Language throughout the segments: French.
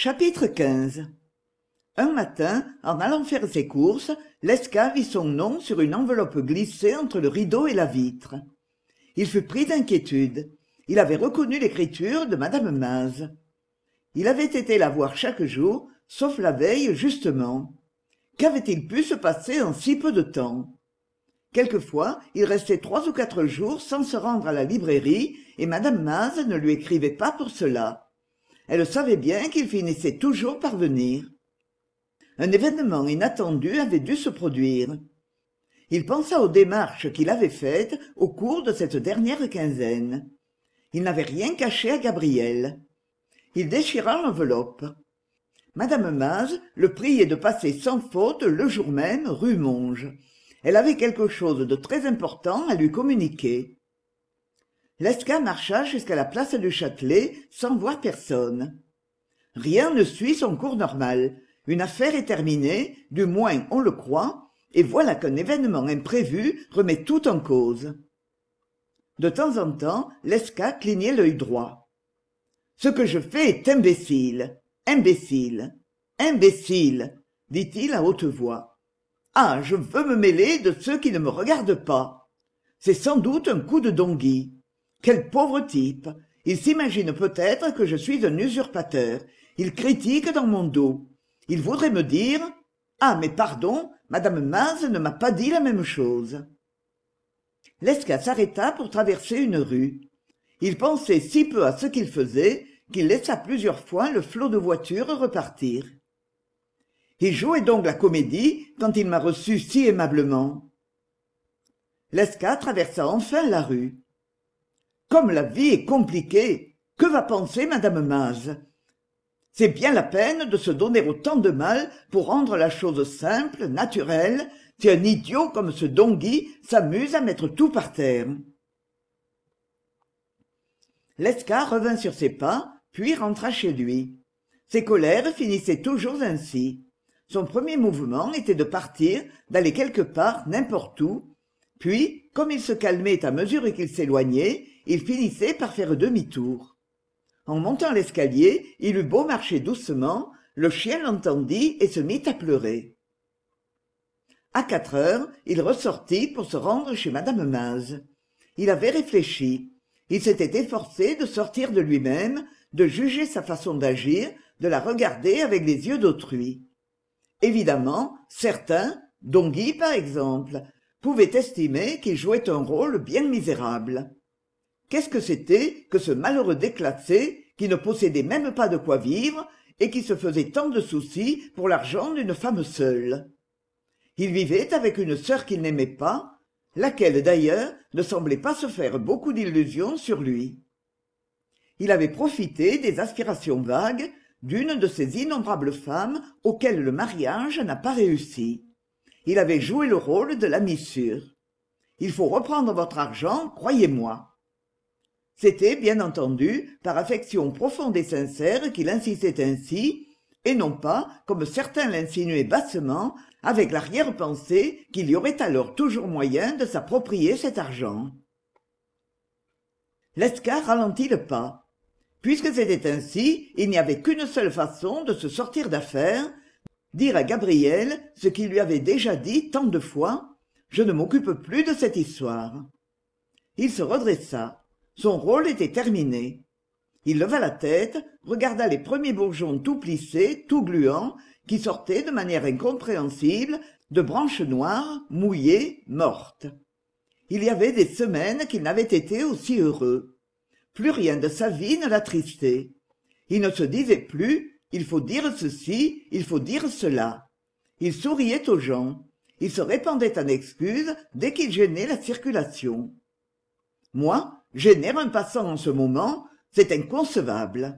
Chapitre 15. Un matin, en allant faire ses courses, Lesca vit son nom sur une enveloppe glissée entre le rideau et la vitre. Il fut pris d'inquiétude. Il avait reconnu l'écriture de madame Maz. Il avait été la voir chaque jour, sauf la veille justement. Qu'avait-il pu se passer en si peu de temps? Quelquefois, il restait 3 ou 4 jours sans se rendre à la librairie, et madame Maz ne lui écrivait pas pour cela. Elle savait bien qu'il finissait toujours par venir. Un événement inattendu avait dû se produire. Il pensa aux démarches qu'il avait faites au cours de cette dernière quinzaine. Il n'avait rien caché à Gabriel. Il déchira l'enveloppe. Madame Maz le priait de passer sans faute le jour même rue Monge. Elle avait quelque chose de très important à lui communiquer. Lesca marcha jusqu'à la place du Châtelet sans voir personne. Rien ne suit son cours normal. Une affaire est terminée, du moins on le croit, et voilà qu'un événement imprévu remet tout en cause. De temps en temps, Lesca clignait l'œil droit. « Ce que je fais est imbécile, imbécile, imbécile, dit-il à haute voix. Ah, je veux me mêler de ceux qui ne me regardent pas. C'est sans doute un coup de Don Guy. Quel pauvre type! Il s'imagine peut-être que je suis un usurpateur. Il critique dans mon dos. Il voudrait me dire « Ah, mais pardon, madame Maz ne m'a pas dit la même chose. » Lesca s'arrêta pour traverser une rue. Il pensait si peu à ce qu'il faisait qu'il laissa plusieurs fois le flot de voitures repartir. Il jouait donc la comédie quand il m'a reçu si aimablement. Lesca traversa enfin la rue. Comme la vie est compliquée, que va penser madame Maz? C'est bien la peine de se donner autant de mal pour rendre la chose simple, naturelle, si un idiot comme ce Don Guy s'amuse à mettre tout par terre. Lesca revint sur ses pas, puis rentra chez lui. Ses colères finissaient toujours ainsi. Son premier mouvement était de partir, d'aller quelque part, n'importe où, puis, comme il se calmait à mesure qu'il s'éloignait, il finissait par faire demi-tour. En montant l'escalier, il eut beau marcher doucement, le chien l'entendit et se mit à pleurer. À 4 heures, il ressortit pour se rendre chez madame Maz. Il avait réfléchi. Il s'était efforcé de sortir de lui-même, de juger sa façon d'agir, de la regarder avec les yeux d'autrui. Évidemment, certains, Don Guy par exemple, pouvaient estimer qu'il jouait un rôle bien misérable. Qu'est-ce que c'était que ce malheureux déclassé qui ne possédait même pas de quoi vivre et qui se faisait tant de soucis pour l'argent d'une femme seule? Il vivait avec une sœur qu'il n'aimait pas, laquelle d'ailleurs ne semblait pas se faire beaucoup d'illusions sur lui. Il avait profité des aspirations vagues d'une de ces innombrables femmes auxquelles le mariage n'a pas réussi. Il avait joué le rôle de l'ami sûr. Il faut reprendre votre argent, croyez-moi. C'était, bien entendu, par affection profonde et sincère qu'il insistait ainsi, et non pas, comme certains l'insinuaient bassement, avec l'arrière-pensée qu'il y aurait alors toujours moyen de s'approprier cet argent. Lesca ralentit le pas. Puisque c'était ainsi, il n'y avait qu'une seule façon de se sortir d'affaire, dire à Gabriel ce qu'il lui avait déjà dit tant de fois, « Je ne m'occupe plus de cette histoire. » Il se redressa. Son rôle était terminé. Il leva la tête, regarda les premiers bourgeons tout plissés, tout gluants, qui sortaient de manière incompréhensible de branches noires, mouillées, mortes. Il y avait des semaines qu'il n'avait été aussi heureux. Plus rien de sa vie ne l'attristait. Il ne se disait plus « il faut dire ceci, il faut dire cela ». Il souriait aux gens. Il se répandait en excuses dès qu'il gênait la circulation. Moi, gêner un passant en ce moment, c'est inconcevable.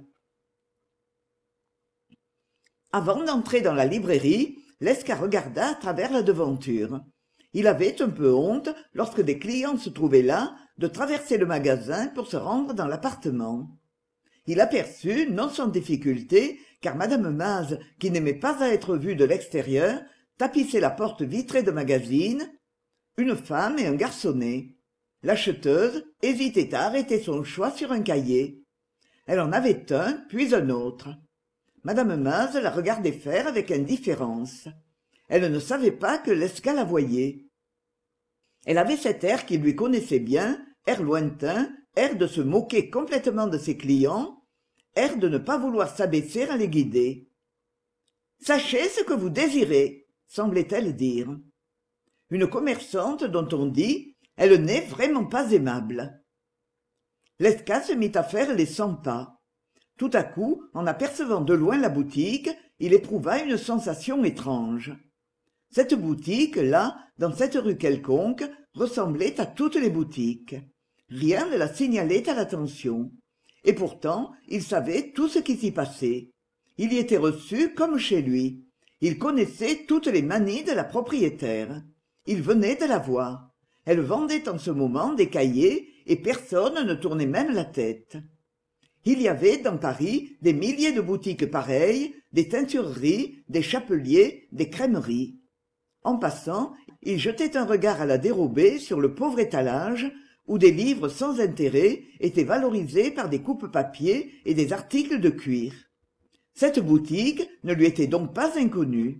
Avant d'entrer dans la librairie, Lesca regarda à travers la devanture. Il avait un peu honte, lorsque des clients se trouvaient là, de traverser le magasin pour se rendre dans l'appartement. Il aperçut, non sans difficulté, car madame Maz, qui n'aimait pas à être vue de l'extérieur, tapissait la porte vitrée de magazine, une femme et un garçonnet. L'acheteuse hésitait à arrêter son choix sur un cahier. Elle en avait un, puis un autre. Madame Maz la regardait faire avec indifférence. Elle ne savait pas que Lesca la voyait. Elle avait cet air qu'il lui connaissait bien, air lointain, air de se moquer complètement de ses clients, air de ne pas vouloir s'abaisser à les guider. « Sachez ce que vous désirez », semblait-elle dire. Une commerçante dont on dit « elle n'est vraiment pas aimable ». Lesca se mit à faire les 100 pas. Tout à coup, en apercevant de loin la boutique, il éprouva une sensation étrange. Cette boutique, là, dans cette rue quelconque, ressemblait à toutes les boutiques. Rien ne la signalait à l'attention. Et pourtant, il savait tout ce qui s'y passait. Il y était reçu comme chez lui. Il connaissait toutes les manies de la propriétaire. Il venait de la voir. Elle vendait en ce moment des cahiers et personne ne tournait même la tête. Il y avait dans Paris des milliers de boutiques pareilles, des teintureries, des chapeliers, des crèmeries. En passant, il jetait un regard à la dérobée sur le pauvre étalage où des livres sans intérêt étaient valorisés par des coupes-papier et des articles de cuir. Cette boutique ne lui était donc pas inconnue.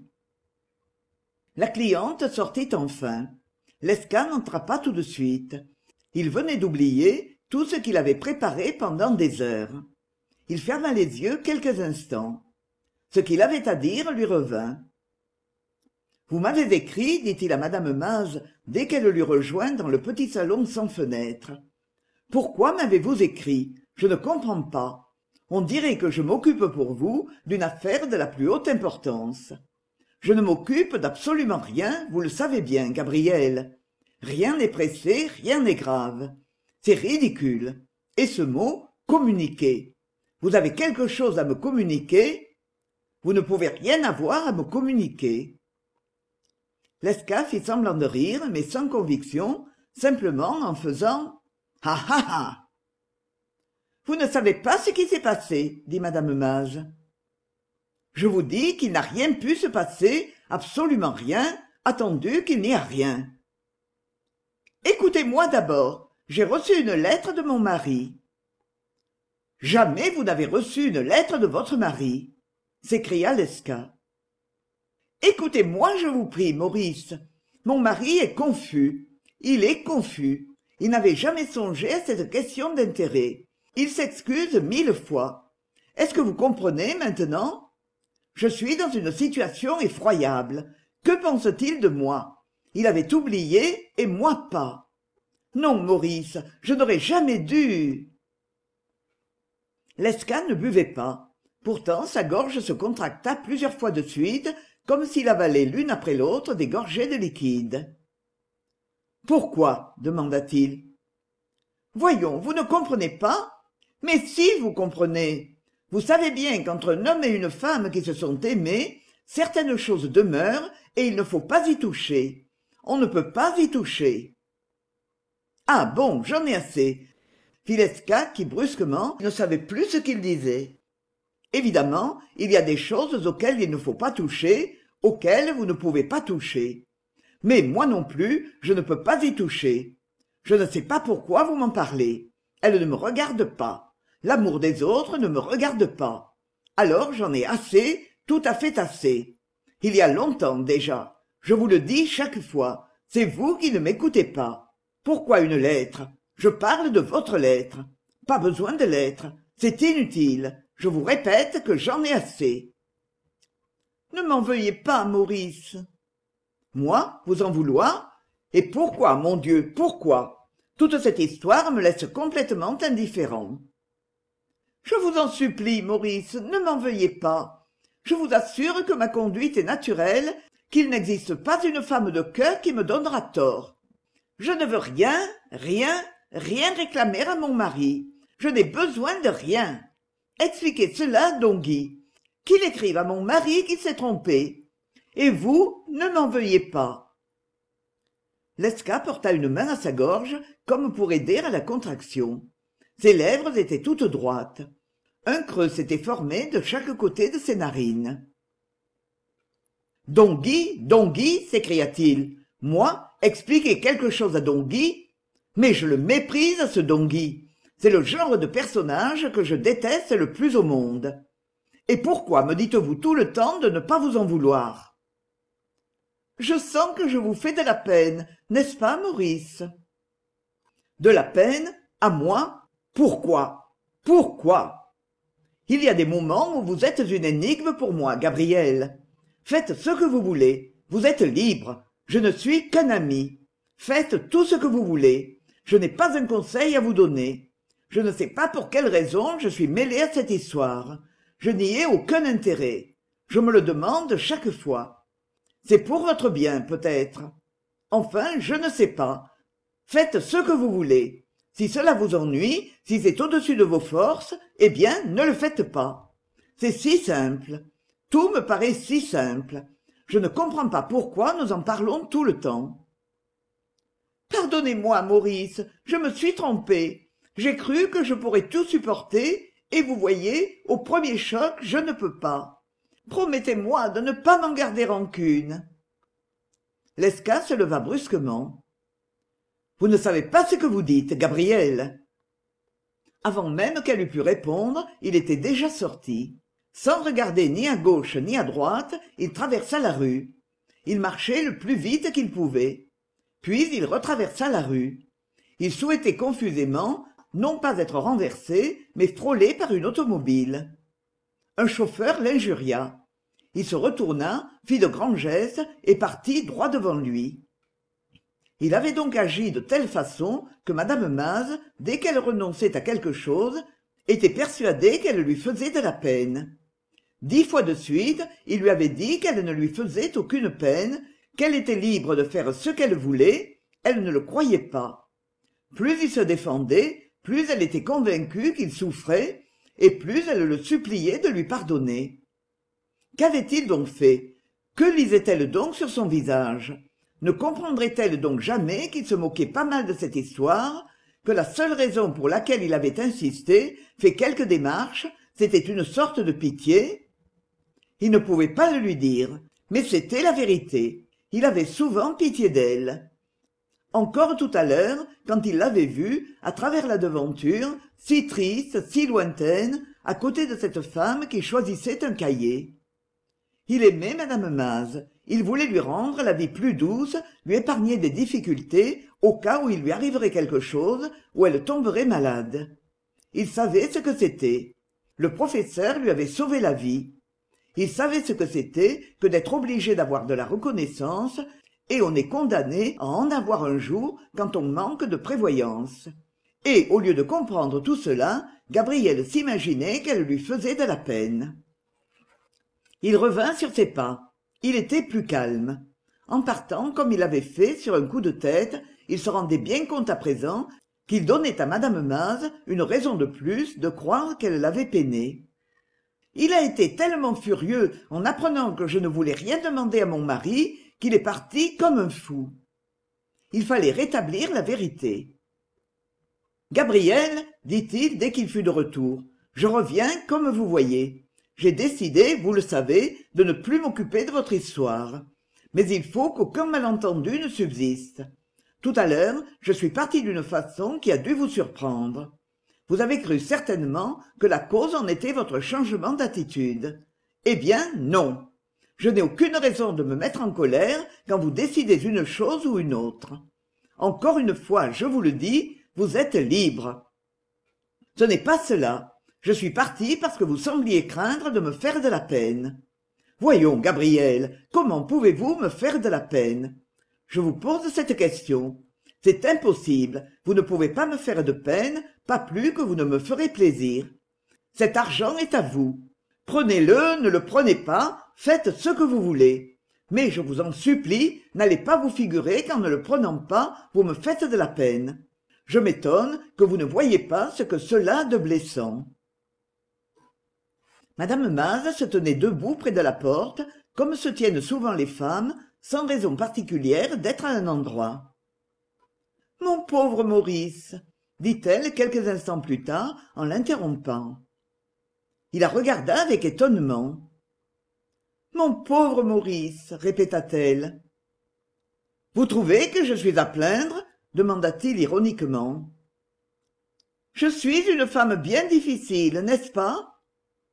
La cliente sortit enfin. Lesca n'entra pas tout de suite. Il venait d'oublier tout ce qu'il avait préparé pendant des heures. Il ferma les yeux quelques instants. Ce qu'il avait à dire lui revint. « Vous m'avez écrit, dit-il à madame Maz, dès qu'elle l'eut rejoint dans le petit salon sans fenêtre. Pourquoi m'avez-vous écrit? Je ne comprends pas. On dirait que je m'occupe pour vous d'une affaire de la plus haute importance. Je ne m'occupe d'absolument rien, vous le savez bien, Gabriel. Rien n'est pressé, rien n'est grave. C'est ridicule. Et ce mot, communiquer. Vous avez quelque chose à me communiquer? Vous ne pouvez rien avoir à me communiquer. » Lesca fit semblant de rire, mais sans conviction, simplement en faisant « Ah ah ah !»« Vous ne savez pas ce qui s'est passé, » dit madame Maz. « Je vous dis qu'il n'a rien pu se passer, absolument rien, attendu qu'il n'y a rien. »« Écoutez-moi d'abord, j'ai reçu une lettre de mon mari. »« Jamais vous n'avez reçu une lettre de votre mari, » s'écria Lesca. « Écoutez-moi, je vous prie, Maurice. Mon mari est confus. Il est confus. Il n'avait jamais songé à cette question d'intérêt. Il s'excuse 1000 fois. Est-ce que vous comprenez maintenant? Je suis dans une situation effroyable. Que pense-t-il de moi? Il avait oublié et moi pas. Non, Maurice, je n'aurais jamais dû. » Lesca ne buvait pas. Pourtant, sa gorge se contracta plusieurs fois de suite, comme s'il avalait l'une après l'autre des gorgées de liquide. « Pourquoi ?» demanda-t-il. « Voyons, vous ne comprenez pas? Mais si, vous comprenez. Vous savez bien qu'entre un homme et une femme qui se sont aimés, certaines choses demeurent et il ne faut pas y toucher. On ne peut pas y toucher. »« Ah bon, j'en ai assez. » fit Lesca qui, brusquement, ne savait plus ce qu'il disait. Évidemment, il y a des choses auxquelles il ne faut pas toucher, auxquelles vous ne pouvez pas toucher. Mais moi non plus, je ne peux pas y toucher. Je ne sais pas pourquoi vous m'en parlez. Elle ne me regarde pas. L'amour des autres ne me regarde pas. Alors j'en ai assez, tout à fait assez. Il y a longtemps déjà. Je vous le dis chaque fois. C'est vous qui ne m'écoutez pas. Pourquoi une lettre? Je parle de votre lettre. Pas besoin de lettre. C'est inutile. Je vous répète que j'en ai assez. Ne m'en veuillez pas, Maurice. Moi, vous en vouloir? Et pourquoi, mon Dieu, pourquoi? Toute cette histoire me laisse complètement indifférent. Je vous en supplie, Maurice, ne m'en veuillez pas. Je vous assure que ma conduite est naturelle, qu'il n'existe pas une femme de cœur qui me donnera tort. Je ne veux rien, rien réclamer à mon mari. Je n'ai besoin de rien. Expliquez cela à Don Guy. Qu'il écrive à mon mari qu'il s'est trompé. Et vous, ne m'en veuillez pas. Lesca porta une main à sa gorge, comme pour aider à la contraction. Ses lèvres étaient toutes droites. Un creux s'était formé de chaque côté de ses narines. « Don Guy, s'écria-t-il. Moi, expliquer quelque chose à Don Guy? Mais je le méprise, ce Don Guy. C'est le genre de personnage que je déteste le plus au monde. Et pourquoi me dites-vous tout le temps de ne pas vous en vouloir? Je sens que je vous fais de la peine, n'est-ce pas, Maurice? De la peine? À moi? Pourquoi? Pourquoi? Il y a des moments où vous êtes une énigme pour moi, Gabriel. Faites ce que vous voulez. Vous êtes libre. Je ne suis qu'un ami. Faites tout ce que vous voulez. Je n'ai pas un conseil à vous donner. Je ne sais pas pour quelle raison je suis mêlé à cette histoire. Je n'y ai aucun intérêt. Je me le demande chaque fois. C'est pour votre bien, peut-être. Enfin, je ne sais pas. Faites ce que vous voulez. Si cela vous ennuie, si c'est au-dessus de vos forces, eh bien, ne le faites pas. C'est si simple. Tout me paraît si simple. Je ne comprends pas pourquoi nous en parlons tout le temps. Pardonnez-moi, Maurice, je me suis trompée. J'ai cru que je pourrais tout supporter, et vous voyez, au premier choc, je ne peux pas. Promettez-moi de ne pas m'en garder rancune. Lesca se leva brusquement. Vous ne savez pas ce que vous dites, Gabriel. Avant même qu'elle eût pu répondre, il était déjà sorti. Sans regarder ni à gauche ni à droite, il traversa la rue. Il marchait le plus vite qu'il pouvait. Puis il retraversa la rue. Il souhaitait confusément, non pas être renversé, mais frôlé par une automobile. Un chauffeur l'injuria. Il se retourna, fit de grands gestes et partit droit devant lui. Il avait donc agi de telle façon que madame Maz, dès qu'elle renonçait à quelque chose, était persuadée qu'elle lui faisait de la peine. 10 fois de suite, il lui avait dit qu'elle ne lui faisait aucune peine, qu'elle était libre de faire ce qu'elle voulait, elle ne le croyait pas. Plus il se défendait, plus elle était convaincue qu'il souffrait, et plus elle le suppliait de lui pardonner. Qu'avait-il donc fait? Que lisait-elle donc sur son visage? Ne comprendrait-elle donc jamais qu'il se moquait pas mal de cette histoire, que la seule raison pour laquelle il avait insisté, fait quelques démarches, c'était une sorte de pitié? Il ne pouvait pas le lui dire, mais c'était la vérité. Il avait souvent pitié d'elle. Encore tout à l'heure, quand il l'avait vue, à travers la devanture, si triste, si lointaine, à côté de cette femme qui choisissait un cahier. Il aimait madame Maz, il voulait lui rendre la vie plus douce, lui épargner des difficultés au cas où il lui arriverait quelque chose, où elle tomberait malade. Il savait ce que c'était. Le professeur lui avait sauvé la vie. Il savait ce que c'était que d'être obligé d'avoir de la reconnaissance, et on est condamné à en avoir un jour quand on manque de prévoyance. Et, au lieu de comprendre tout cela, Gabriel s'imaginait qu'elle lui faisait de la peine. Il revint sur ses pas. Il était plus calme. En partant, comme il avait fait, sur un coup de tête, il se rendait bien compte à présent qu'il donnait à madame Maz une raison de plus de croire qu'elle l'avait peiné. Il a été tellement furieux en apprenant que je ne voulais rien demander à mon mari qu'il est parti comme un fou. Il fallait rétablir la vérité. « Gabriel, dit-il dès qu'il fut de retour, je reviens comme vous voyez. J'ai décidé, vous le savez, de ne plus m'occuper de votre histoire. Mais il faut qu'aucun malentendu ne subsiste. Tout à l'heure, je suis parti d'une façon qui a dû vous surprendre. Vous avez cru certainement que la cause en était votre changement d'attitude. Eh bien, non. Je n'ai aucune raison de me mettre en colère quand vous décidez une chose ou une autre. Encore une fois, je vous le dis, vous êtes libre. Ce n'est pas cela. Je suis parti parce que vous sembliez craindre de me faire de la peine. Voyons, Gabriel, comment pouvez-vous me faire de la peine? Je vous pose cette question. C'est impossible. Vous ne pouvez pas me faire de peine, pas plus que vous ne me ferez plaisir. Cet argent est à vous. Prenez-le, ne le prenez pas, faites ce que vous voulez. Mais je vous en supplie, n'allez pas vous figurer qu'en ne le prenant pas, vous me faites de la peine. Je m'étonne que vous ne voyiez pas ce que cela a de blessant. Madame Maz se tenait debout près de la porte, comme se tiennent souvent les femmes, sans raison particulière d'être à un endroit. « Mon pauvre Maurice !» dit-elle quelques instants plus tard en l'interrompant. Il la regarda avec étonnement. « Mon pauvre Maurice !» répéta-t-elle. « Vous trouvez que je suis à plaindre ?» demanda-t-il ironiquement. « Je suis une femme bien difficile, n'est-ce pas ?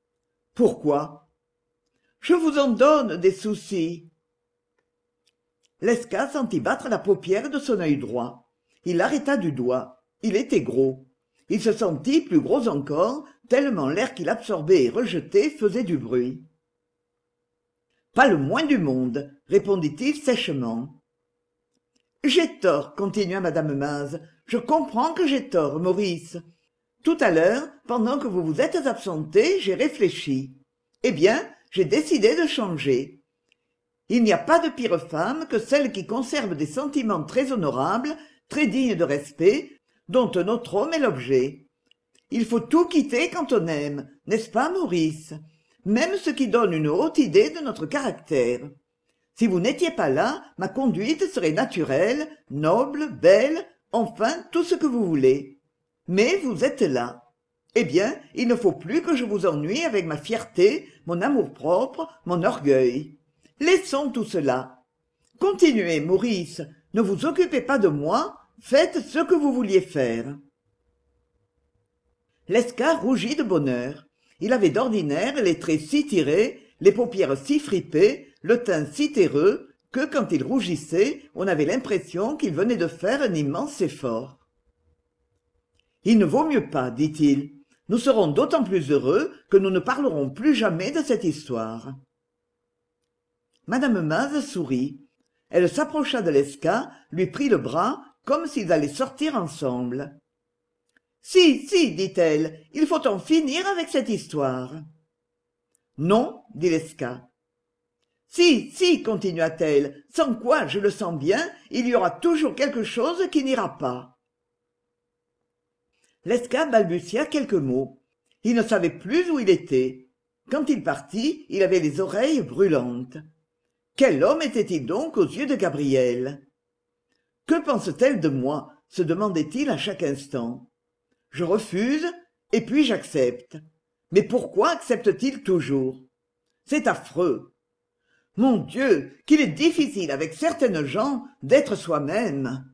Pourquoi? Je vous en donne des soucis. Lescaut sentit battre la paupière de son œil droit. Il l'arrêta du doigt. Il était gros. Il se sentit plus gros encore, tellement l'air qu'il absorbait et rejetait faisait du bruit. Pas le moins du monde, répondit-il sèchement. J'ai tort, continua madame Maz. Je comprends que j'ai tort, Maurice. Tout à l'heure, pendant que vous vous êtes absenté, j'ai réfléchi. Eh bien, j'ai décidé de changer. Il n'y a pas de pire femme que celle qui conserve des sentiments très honorables, très dignes de respect, dont un autre homme est l'objet. Il faut tout quitter quand on aime, n'est-ce pas, Maurice? Même ce qui donne une haute idée de notre caractère. Si vous n'étiez pas là, ma conduite serait naturelle, noble, belle, enfin tout ce que vous voulez. Mais vous êtes là. Eh bien, il ne faut plus que je vous ennuie avec ma fierté, mon amour-propre, mon orgueil. Laissons tout cela. Continuez, Maurice, ne vous occupez pas de moi, faites ce que vous vouliez faire. Lescaut rougit de bonheur. Il avait d'ordinaire les traits si tirés, les paupières si fripées, le teint si terreux, que quand il rougissait, on avait l'impression qu'il venait de faire un immense effort. « Il ne vaut mieux pas, dit-il. Nous serons d'autant plus heureux que nous ne parlerons plus jamais de cette histoire. » Madame Maz sourit. Elle s'approcha de Lescaut, lui prit le bras, comme s'ils allaient sortir ensemble. « Si, si, dit-elle, il faut en finir avec cette histoire. »« Non, dit Lescaut. »« Si, si, continua-t-elle, sans quoi, je le sens bien, il y aura toujours quelque chose qui n'ira pas. » Lescaut balbutia quelques mots. Il ne savait plus où il était. Quand il partit, il avait les oreilles brûlantes. Quel homme était-il donc aux yeux de Gabrielle? Que pense-t-elle de moi? Se demandait-il à chaque instant. Je refuse, et puis j'accepte. Mais pourquoi accepte-t-il toujours? C'est affreux. Mon Dieu, qu'il est difficile avec certaines gens d'être soi-même.